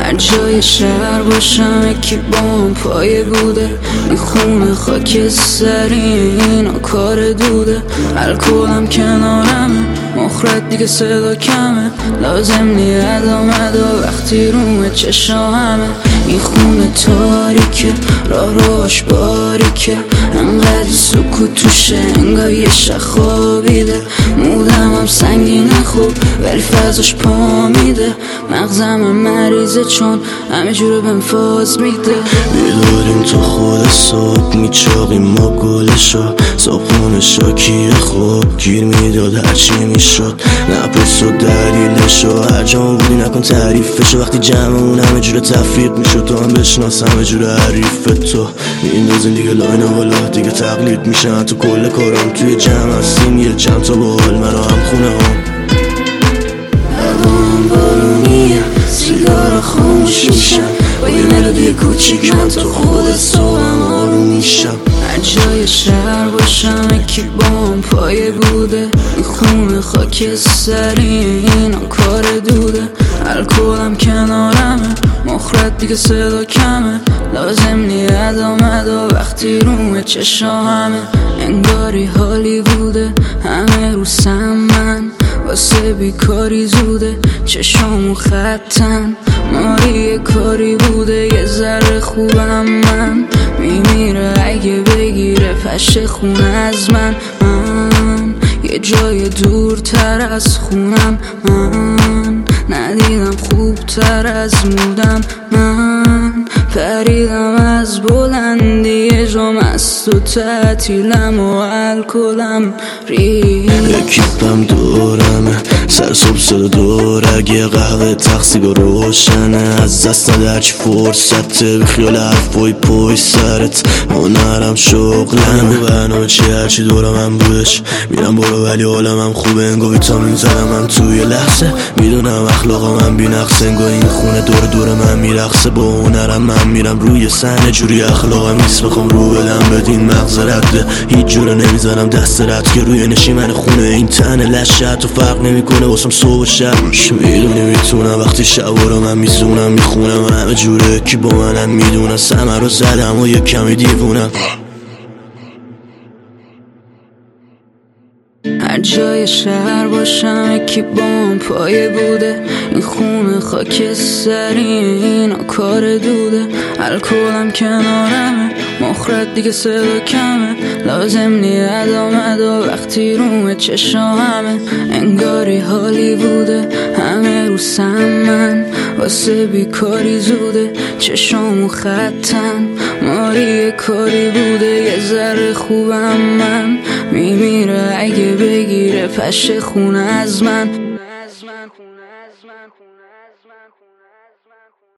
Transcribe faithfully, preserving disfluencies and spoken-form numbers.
هر جای شهر باشم یکی بام پایه بوده، این خونه خاکستری اینا کار دوده. الکلم کنارمه، مخرج دیگه صدا کمه، لازم نی ادامه دا وقتی رومه چشامه. این خونه تاریکه، راه راش باریکه، انقدر سکوت توشه انگار یه شب خوابیده. مودم هم سنگینه خوب ولی فضاش پا میده، مغزم مریضه چون همه جوره بهم فاز میده. بیداریم تا خود صبح میچاقیم ما گلشو، صبحونه شاکیه خوب گیر میداد هرچی میشد. نپرس و دلیلشو، هر جا بودی نکن تعریفشو. وقتی جمعمون همه جوره تفریق میشد تو هم بشناس همه جوره حریف تو. میندازین دیگه لاین بالا دیگه تقلید میشن تو کل کارم. توی جمع هستیم یه چند تا بال منو هم خونه هم. هوام بارونیه، سیگارا خاموش میشم، با یه ملودی کوچیک من تو خود صبحم آروم میشم. هر جای شهر باشم یکی بام پایه بوده، این خونه خاکستری اینا کار دوده. الکلم کنارمه، مخرج دیگه صدا کمه، لازم نی ادامه دا وقتی رومه چشامه. انگاری حالی بوده همه رو سمن، واسه بیکاری زوده چشامو خطن. ماری کاری بوده یه ذره خوبم من، میمیره اگه بگیره پشه خونه از من. من یه جای دورتر از خونم، من ندیدم خوبتر از مودم. من پریدم از بلندی جا مست و تعطیلم و الکلم ریخت. اکیپم دورمه، سر صبح صدا دور، اگه قهوه تقصیگاه روشنه، از دست نده هرچی فرصته، بخیال حرفای پای سرت. هنرم شغلمه، برنامه چی هرچی دورم هم بودش میرم برو ولی حالم هم خوبه. انگاه ویتامین زدم من توی لحظه، میدونم اخلاقم هم بی نقصه. انگاه این خونه دور دور من میرقصه، با هنرم من میرم روی صحنه. جوری اخلاقم نیست بخوام رو بدم بدین مغز رده، هیچ جوره نمیزنم دست رد که روی نشیمن خونه این تنه لشه. حتی فرق نمیکنه واسم صبح و شب، میدونی میتونم وقتی شب رو من میزونم میخونم. همه جوره کی با منم میدونم، سمر رو زدم و یه کمی دیوونم. هر جای شهر باشم یکی بام پایه بوده، این خونه خاکستری اینا کار دوده. الکلم کنارمه، مخرج دیگه صدا کمه، لازم نی ادامه دا وقتی رومه چشامه. انگاری حالی بوده همه رو سمن، واسه بیکاری زوده چشامو خطن. ماری کاری بوده یه ذره خوبم من، میمیره اگه بگیره پشه خونه از من.